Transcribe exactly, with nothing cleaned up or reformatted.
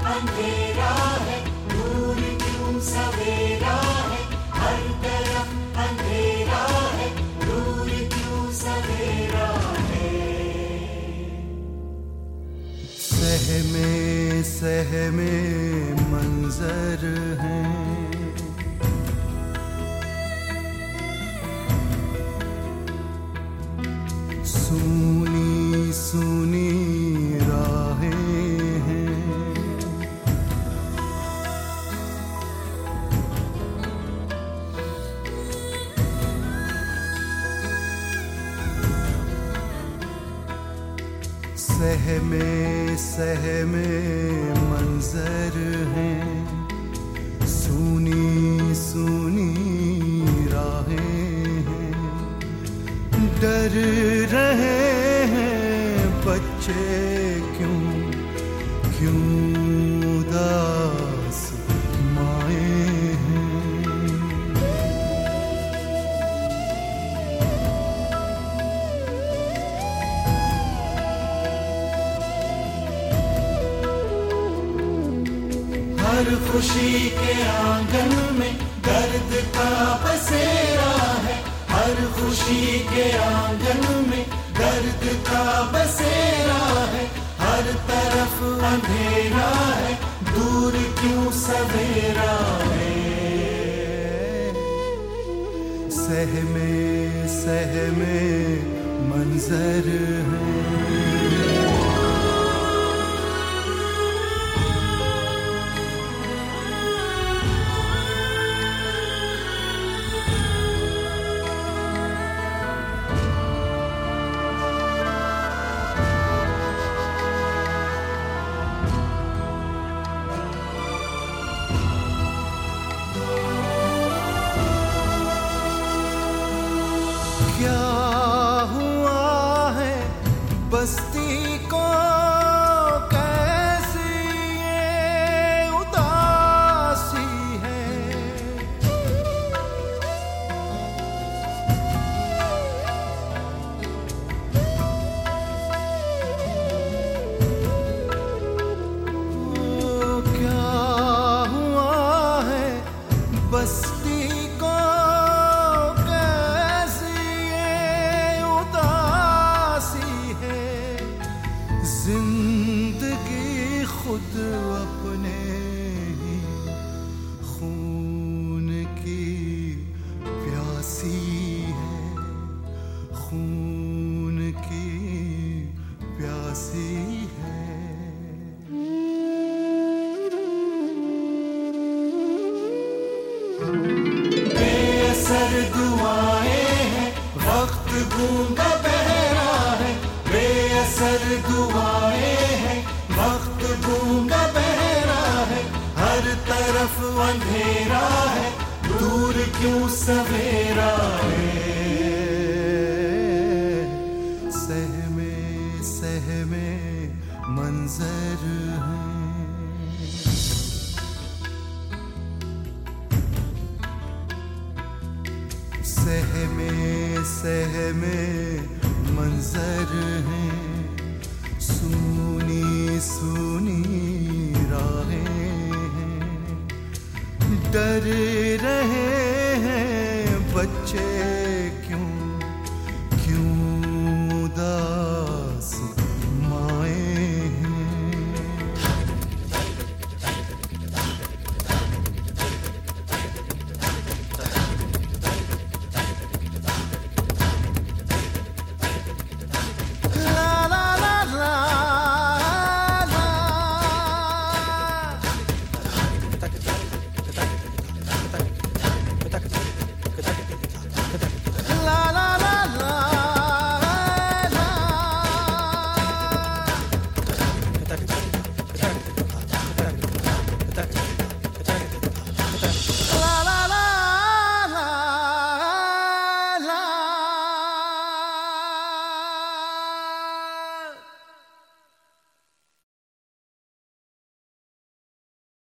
अंधेरा है, दूर क्यों सवेरा है, हर तरफ अंधेरा है, दूर क्यों सवेरा है। सहमे सहमे मंजर हैं, सुनी सुनी राहें हैं, सहमे सहमे मंजर हैं, सुनी सुनी राहें हैं, डर रहे हैं बच्चे क्यों क्यों उदास माए हैं। हर खुशी के आंगन में दर्द का बसेरा है, हर खुशी के आंगन में दर्द का बसेरा है, हर तरफ अंधेरा है, दूर क्यों सवेरा है। सहमे सहमे मंजर हैं, क्या हुआ है बस्ती को, कैसी ये उदासी है। ओ, क्या हुआ है बस्ती को, जिंदगी खुद अपने ही खून की प्यासी है, खून की प्यासी है। बेअसर दुआएं हैं, वक्त गूंगा बहरा है, बेअसर दुआएं हैं, वक्त गूंगा बहरा है, हर तरफ अंधेरा है, दूर क्यों सवेरा है। सहमे सहमे मंजर हैं, सहमे सहमे मंजर हैं, सुनी सुनी राहें हैं, डर रहे हैं बच्चे क्यों क्यों उदास माए हैं।